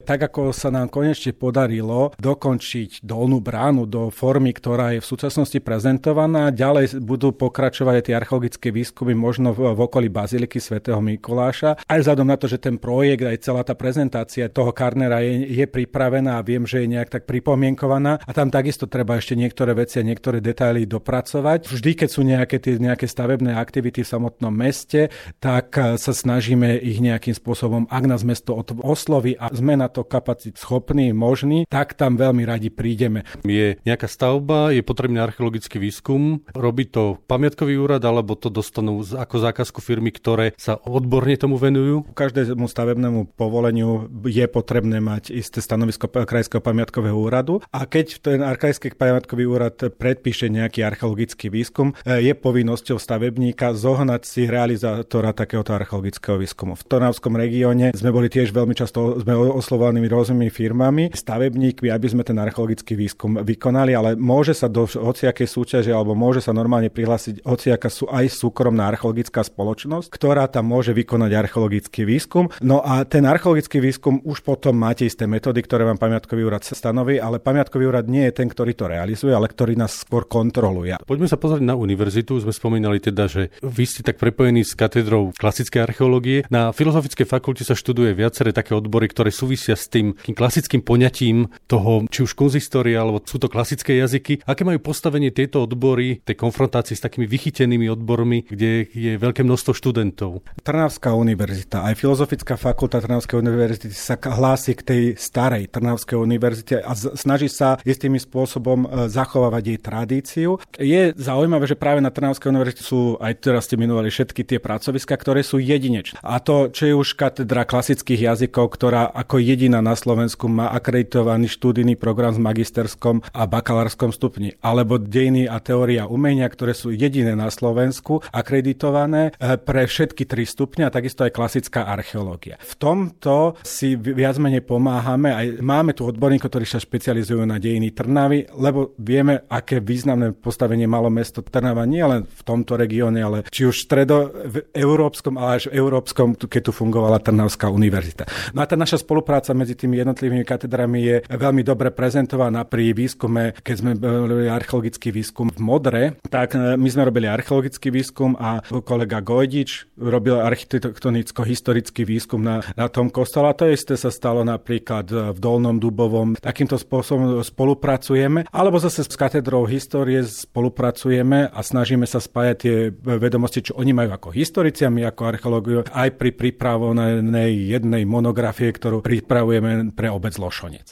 tak ako sa nám konečne podarilo dokončiť Dolnú bránu do formy, ktorá je v súčasnosti prezentovaná, ďalej budú pokračovať aj tie archeologické výskumy možno v okolí Baziliky svätého Mikuláša. Aj vzhľadom na to, že ten projekt, aj celá tá prezentácia toho Karnera je pripravená a viem, že je nejak tak pripomienkovaná a tam takisto treba ešte niektoré veci a niektoré detaily dopracovať. Vždy, keď sú nejaké stavebné aktivity v samotnom meste, tak sa snažíme ich nejakým spôsobom, ak nás mesto osloví a sme na to kapacít schopní, možní, tak tam veľmi radi prídeme. Je nejaká stavba, je potrebný archeologický výskum, robí to pamiatkový úrad, alebo to dostanú ako zákazku firmy, ktoré sa odborne tomu venujú? Každému stavebnému povoleniu je potrebné mať isté stanovisko Krajského pamiatkového úradu a keď ten Krajský pamiatkový úrad predpíše nejaký archeologický výskum, je povinnosťou stavebníka zohnať si realizátora takéhoto archeologického výskumu. V Trnavskom regióne sme boli tiež veľmi často oslovovanými rôznymi firmami, stavebníkmi, aby sme ten archeologický výskum vykonali, ale môže sa do hociakej súťaže alebo môže sa normálne prihlásiť hociaká sú aj súkromná archeologická spoločnosť, ktorá tam môže vykonať archeologický výskum. No a ten archeologický výskum už potom máte isté metódy, ktoré vám pamiatkový úrad stanoví, ale pamiatkový úrad nie je ten, ktorý to realizuje, ale ktorý nás skôr kontroluje. Poďme sa pozrieť na univerzitu. Sme spomínali teda, že vy ste tak prepojení s katedrou klasickej archeológie. Na Filozofickej fakulte sa študuje viaceré také odbory, ktoré súvisia s tým klasickým poňatím toho, či už konzistória, alebo sú to klasické jazyky. Aké majú postavenie tieto odbory, tej konfrontácii s takými vychytenými odbormi, kde je veľké množstvo študentov? Trnavská univerzita, aj Filozofická fakulta Trnavskej univerzity sa hlási k tej starej Trnavskej univerzite a snaží sa istým spôsobom zachovávať jej tradíciu. Je zaujímavé, že práve na Trnavskej univerzite sú, aj teraz ste menovali všetky tie pracoviska, ktoré sú jedinečné. A to, čo je už katedra klasických jazykov, ktorá ako jediná na Slovensku má akreditovaný študijný program s magisterskom a bakalárskom stupni, alebo dejiny a teória umenia, ktoré sú jediné na Slovensku, akreditované pre všetky 3 stupne a takisto aj klasická archeológia. V tomto si viac menej pomáhame, aj máme tu odborníkov, ktorí sa špecializujú na dejiny Trnavy, lebo vieme, aké významné postavenie malo mesto Trnava nie len v tomto regióne, ale či už stredoeurópskom, ale až v európskom, keď tu fungovala Trnavská univerzita. No a tá naša spolupráca medzi tými jednotlivými katedrami je veľmi dobre prezentovaná pri výskume, keď sme robili archeologický výskum v Modre, tak my sme robili archeologický výskum a kolega Gojdič robil architektonicko-historický výskum na tom kostole. A to isté sa stalo napríklad v Dolnom Dubovom. Takýmto spôsobom spolupracujeme, alebo zase s katedrou histórie spolupracujeme a snažíme sa spájať tie vedomosti, čo oni majú ako historici a my ako archeológiu, aj pri prípravovanej jednej monografie, ktorú pripravujeme pre obec Lošonec.